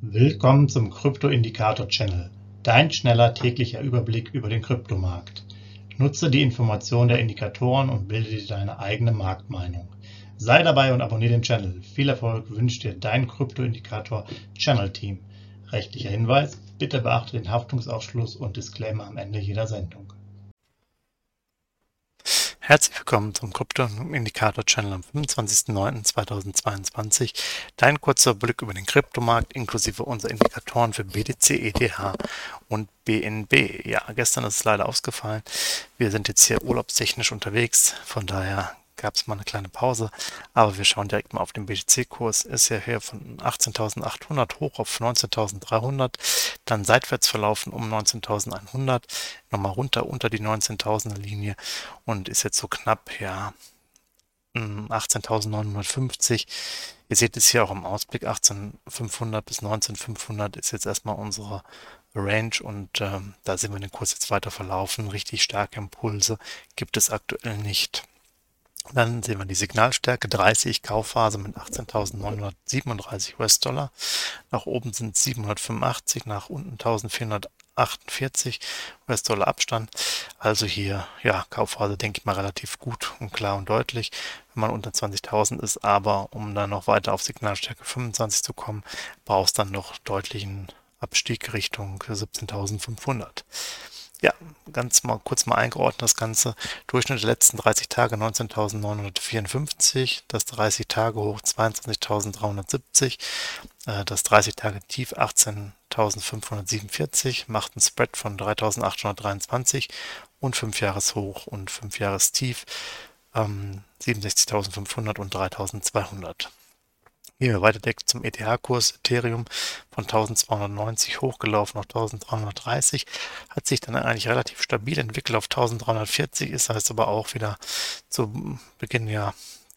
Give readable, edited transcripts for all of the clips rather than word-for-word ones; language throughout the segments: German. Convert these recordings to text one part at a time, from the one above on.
Willkommen zum Krypto-Indikator-Channel, dein schneller täglicher Überblick über den Kryptomarkt. Nutze die Informationen der Indikatoren und bilde dir deine eigene Marktmeinung. Sei dabei und abonniere den Channel. Viel Erfolg wünscht dir dein Krypto-Indikator-Channel-Team. Rechtlicher Hinweis: Bitte beachte den Haftungsausschluss und Disclaimer am Ende jeder Sendung. Herzlich willkommen zum Krypto-Indikator-Channel am 25.09.2022. Dein kurzer Blick über den Kryptomarkt inklusive unserer Indikatoren für BTC, ETH und BNB. Ja, gestern ist es leider ausgefallen. Wir sind jetzt hier urlaubstechnisch unterwegs, von daher gab es mal eine kleine Pause, aber wir schauen direkt mal auf den BTC-Kurs. Ist ja hier von 18.800 hoch auf 19.300, dann seitwärts verlaufen um 19.100, nochmal runter unter die 19.000er Linie und ist jetzt so knapp, ja, 18.950. Ihr seht es hier auch im Ausblick, 18.500 bis 19.500 ist jetzt erstmal unsere Range und da sehen wir den Kurs jetzt weiter verlaufen. Richtig starke Impulse gibt es aktuell nicht. Dann sehen wir die Signalstärke 30, Kaufphase mit 18.937 US-Dollar. Nach oben sind es 785, nach unten 1.448 US-Dollar Abstand. Also hier, ja, Kaufphase denke ich mal relativ gut und klar und deutlich, wenn man unter 20.000 ist. Aber um dann noch weiter auf Signalstärke 25 zu kommen, braucht es dann noch deutlichen Abstieg Richtung 17.500. Ja, ganz mal kurz mal eingeordnet das Ganze. Durchschnitt der letzten 30 Tage 19.954, das 30-Tage-Hoch 22.370, das 30-Tage-Tief 18.547, macht einen Spread von 3.823 und 5-Jahres-Hoch und 5-Jahres-Tief 67.500 und 3.200. Gehen wir weiter direkt zum ETH-Kurs. Ethereum von 1290 hochgelaufen auf 1330, hat sich dann eigentlich relativ stabil entwickelt auf 1340, ist heißt aber auch wieder zu Beginn ja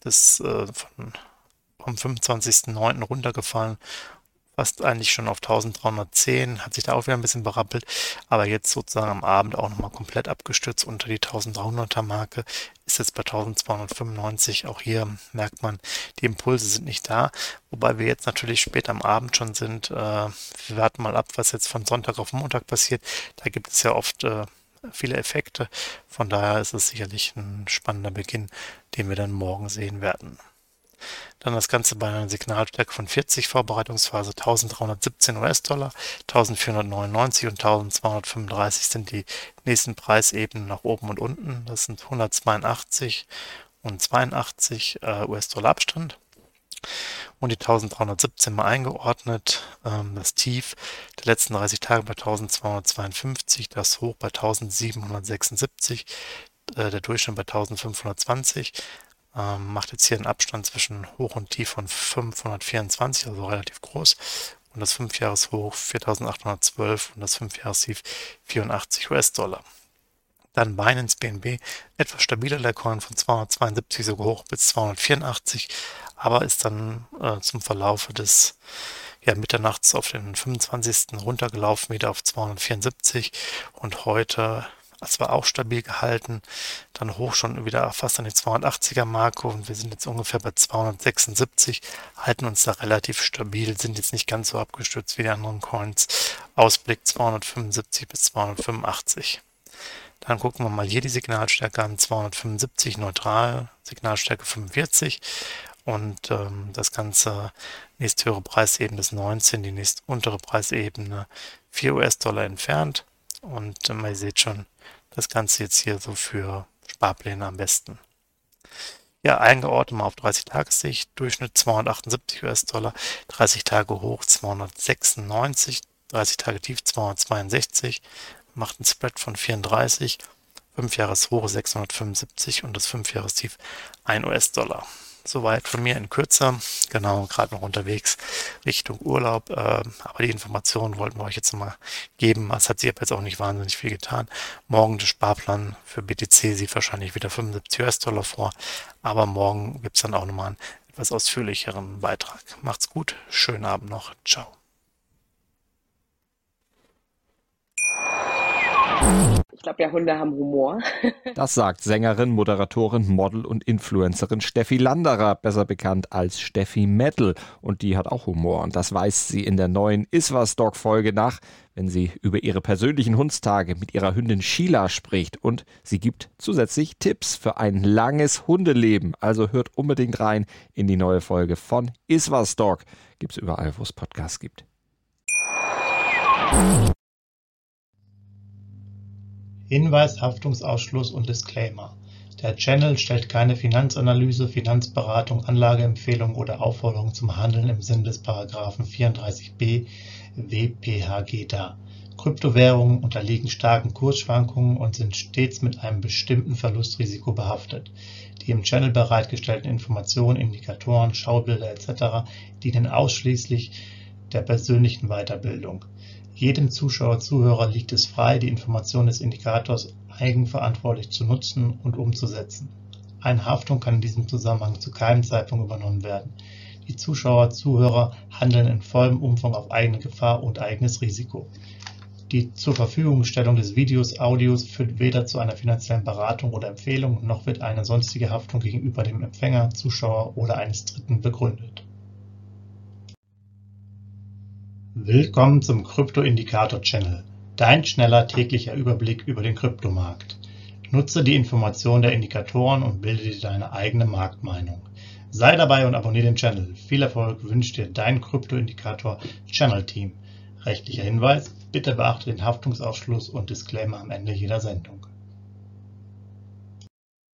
vom 25.09. runtergefallen, fast eigentlich schon auf 1310, hat sich da auch wieder ein bisschen berappelt, aber jetzt sozusagen am Abend auch nochmal komplett abgestürzt unter die 1300er Marke, ist jetzt bei 1295. Auch hier merkt man, die Impulse sind nicht da, wobei wir jetzt natürlich spät am Abend schon sind. Wir warten mal ab, was jetzt von Sonntag auf Montag passiert. Da gibt es ja oft viele Effekte, von daher ist es sicherlich ein spannender Beginn, den wir dann morgen sehen werden. Dann das Ganze bei einer Signalstärke von 40, Vorbereitungsphase 1.317 US-Dollar, 1.499 und 1.235 sind die nächsten Preisebenen nach oben und unten. Das sind 182 und 82 US-Dollar Abstand. Und die 1.317 mal eingeordnet. Das Tief der letzten 30 Tage bei 1.252, das Hoch bei 1.776, der Durchschnitt bei 1.520. Macht jetzt hier einen Abstand zwischen Hoch und Tief von 524, also relativ groß. Und das 5-Jahres-Hoch 4.812 und das 5-Jahres-Tief 84 US-Dollar. Dann Binance BNB, etwas stabiler der Coin von 272 sogar hoch bis 284, aber ist dann zum Verlaufe des Mitternachts auf den 25. runtergelaufen, wieder auf 274 und heute zwar auch stabil gehalten, dann hoch schon wieder fast an die 280er Marke und wir sind jetzt ungefähr bei 276, halten uns da relativ stabil, sind jetzt nicht ganz so abgestürzt wie die anderen Coins. Ausblick 275 bis 285. Dann gucken wir mal hier die Signalstärke an, 275 neutral, Signalstärke 45 und das Ganze nächsthöhere Preisebene ist 19, die nächst untere Preisebene 4 US-Dollar entfernt und ihr seht schon, das Ganze jetzt hier so für Sparpläne am besten. Ja, eingeordnet mal auf 30-Tage-Sicht, Durchschnitt 278 US-Dollar, 30 Tage hoch 296, 30 Tage tief 262, macht einen Spread von 34, 5-Jahres-Hoch 675 und das 5-Jahres-Tief 1 US-Dollar. Soweit von mir in Kürze, genau, gerade noch unterwegs Richtung Urlaub, aber die Informationen wollten wir euch jetzt nochmal geben. Es hat sich jetzt auch nicht wahnsinnig viel getan. Morgen der Sparplan für BTC sieht wahrscheinlich wieder 75 US-Dollar vor, aber morgen gibt es dann auch nochmal einen etwas ausführlicheren Beitrag. Macht's gut, schönen Abend noch, ciao. Ich glaube ja, Hunde haben Humor. Das sagt Sängerin, Moderatorin, Model und Influencerin Steffi Landerer, besser bekannt als Steffi Metal. Und die hat auch Humor. Und das weist sie in der neuen Iswas-Dog-Folge nach, wenn sie über ihre persönlichen Hundstage mit ihrer Hündin Sheila spricht. Und sie gibt zusätzlich Tipps für ein langes Hundeleben. Also hört unbedingt rein in die neue Folge von Iswas-Dog. Gibt's überall, wo es Podcasts gibt. Hinweis, Haftungsausschluss und Disclaimer. Der Channel stellt keine Finanzanalyse, Finanzberatung, Anlageempfehlung oder Aufforderung zum Handeln im Sinne des Paragraphen 34b WPHG dar. Kryptowährungen unterliegen starken Kursschwankungen und sind stets mit einem bestimmten Verlustrisiko behaftet. Die im Channel bereitgestellten Informationen, Indikatoren, Schaubilder etc. dienen ausschließlich der persönlichen Weiterbildung. Jedem Zuschauer/Zuhörer liegt es frei, die Information des Indikators eigenverantwortlich zu nutzen und umzusetzen. Eine Haftung kann in diesem Zusammenhang zu keinem Zeitpunkt übernommen werden. Die Zuschauer/Zuhörer handeln in vollem Umfang auf eigene Gefahr und eigenes Risiko. Die Zurverfügungstellung des Videos, Audios führt weder zu einer finanziellen Beratung oder Empfehlung, noch wird eine sonstige Haftung gegenüber dem Empfänger, Zuschauer oder eines Dritten begründet. Willkommen zum Krypto-Indikator-Channel, dein schneller täglicher Überblick über den Kryptomarkt. Nutze die Informationen der Indikatoren und bilde dir deine eigene Marktmeinung. Sei dabei und abonniere den Channel. Viel Erfolg wünscht dir dein Krypto-Indikator-Channel-Team. Rechtlicher Hinweis: Bitte beachte den Haftungsausschluss und Disclaimer am Ende jeder Sendung.